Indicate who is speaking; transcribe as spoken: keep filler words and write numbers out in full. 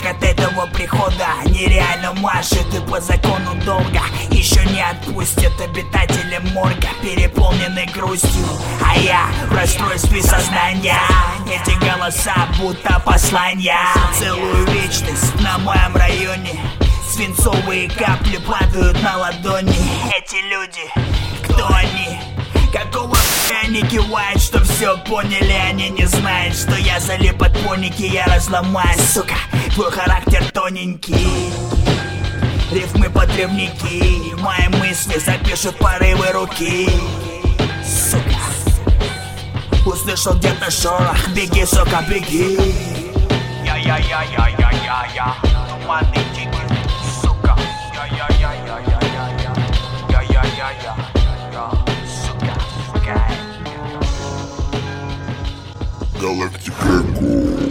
Speaker 1: Призрак от этого прихода нереально машет, и по закону долга еще не отпустят обитатели морга, переполненный грустью, а я в расстройстве сознания. Эти голоса будто послания. Целую вечность на моем районе свинцовые капли падают на ладони. Эти люди, кто они? Какого хуя они кивают, что все поняли? Они не знают, что я залип от поники. Я разломаю, сука, твой характер тоненький. Рифмы подрывники, мои мысли запишут порывы руки. Сука, услышал где-то шорох, беги, сука, беги. Я-я-я-я-я-я-я, туманный тикет, сука. Я-я-я-я-я-я-я, я-я-я-я-я, сука, сука.
Speaker 2: Galactic Echo.